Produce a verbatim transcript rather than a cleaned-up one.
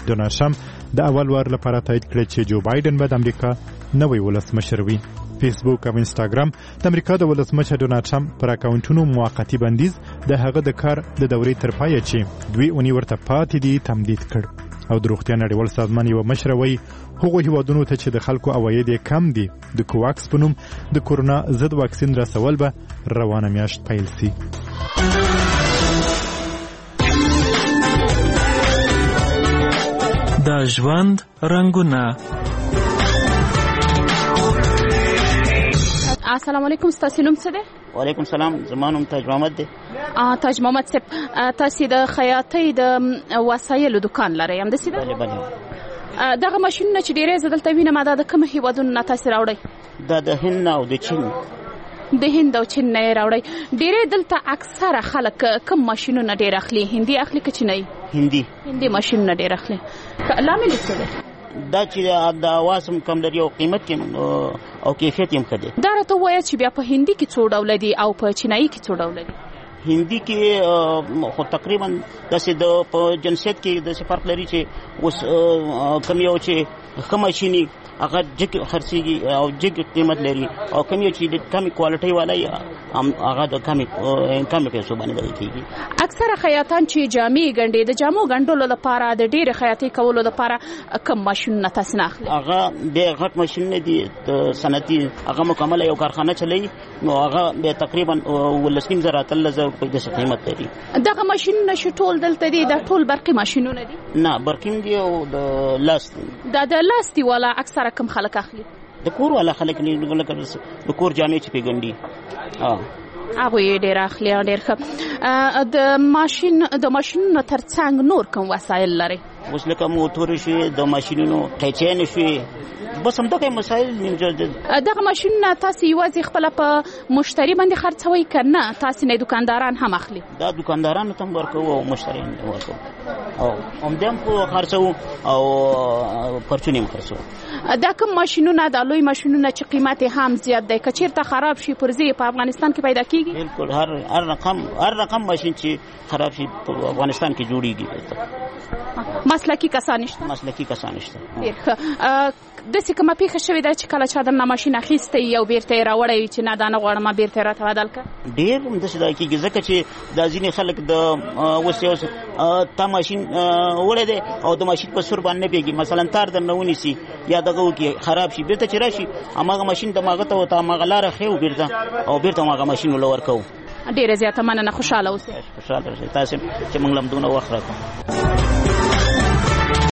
ډونالډ ټرمپ د اول وار لپاره تایید کړی چې جو بایدن به د امریکا نوی ولسمشر وي. فیسبوک او انسټاګرام د امریکا د ولسمشر ډونالډ ټرمپ پر اکاونټونو موقتی بندیز د هغه د کار د دورې تر پایه چې دوی اونۍ ورته پاتې دي تمدید کړ. او د روغتیا نړیوال سازمان یو مشر وایي هغو هیوادونو ته چې د خلکو عواید یې کم دي د کوواکس په نوم د کورونا ضد واکسین رسول به روانه میاشت پیل سي. د ژوند رنګونه. السلام علیکم، ستاسو نوم څه دی؟ وعلیکم السلام، زما نوم تاج محمد دی. تاج محمد صاحب، تاسو د خیاطۍ د وسایلو دکان لرئ هم داسې ده؟ بله بله. دغه ماشینونه چې ډېری زه دلته وینم دا د کوم هیوادونو نه تاسو راوړئ؟ دا د هند او د چین. د هند او چین نه راوړئ. ډېری دلته اکثره خلک کوم ماشینونه ډېر اخلي؟ هندي اخلي که چینایي؟ هندي. هندي ماشینونه ډېر اخلي. لامل یې څه دی؟ دا چې د اواز هم کم لري او قیمت کې او کیفیت هم ښه دی. دا راته ووایه چې بیا په هندي کې څو ډوله دي او په چینایي کې څو ډوله دي؟ هندي کې خو تقریبا داسې د په جنسیت کې داسې فرق لري چې اوس کم یو چې ښه ماشیني هغه جګ خرڅېږي او جګ قیمت لري او کم یو چې د کمې کوالټۍ والا هغه د کمې کمې پیسو باندې دغه کېږي. اکثره خیاطان چې جامې ګنډي د جامو ګنډلو لپاره د ډېرې خیاطۍ کولو لپاره کوم ماشینونه تاسو نه اخلي؟ هغه ډېر غټ ماشینونه دي د صنعتي، هغه مکمله یو کارخانه چلوي، نو هغه بیا تقریبا اوولس نیم زره اتلس زره روپۍ داسې قیمت لري. دغه ماشینونه چې ټول دلته دي دا ټول برقي ماشینونه دي؟ نه، برقي دي او د لاس دي. دا د لاس دي والا اکثره کم خلک اخلي؟ د کور والا خلک نه، د کور جامې چې پې ګنډي هغوی یې ډېر اخلي. ډېر ښه. د ماشین د ماشینونو تر څنګ نور کوم وسایل لرئ؟ اوس لکه موټرې شوې، د ماشینونو قیچینې شوې، بس همدغه مسایل موجود دي. دغه ماشینونه تاسو یوازې خپله په مشتري باندې خرڅوئ که نه تاسو نه دکانداران هم اخلي؟ دا دکاندارانو ته هم ورکوو او مشتریانو ته ورکوو او همدې هم خرڅوو او پرچونې هم خرڅوو. دا کوم ماشینونه دا لوی ماشینونه چې قیمت هم زیات دی که چېرته خراب شي پرزې په افغانستان کې پیدا کېږي؟ بالکل هر هر رقم هر رقم ماشین چې خراب شي په افغانستان کې جوړېږي. مسلکي کسان نشته؟ مسلکي کسان نشته. ډېر ښه. داسې کومه پېښه شوې ده چې کله چا درنه ماشین اخیستی او بیرته یې راوړی وي چې نه دا نه غواړم ما بیرته یې راته بدل کړه؟ ډېر همداسې دا کېږي ځکه چې دا ځینې خلک د اوس یو تا ماشین وړی دی او د ماشین په سور باندې نه پوهېږي، مثلا تار درنه ونیسي یا دغه وکړي خراب شي، بیرته چې راشي هماغه ماشین د هغه ته ورته هماغه لاره ښیو بیرته او بیرته هماغه ماشین ورله ورکوو. ډېره زیاته مننه، خوشحاله اوسئ. خوشحاله اوسئ تاسې چې موږ له همدونه وخت راکړو.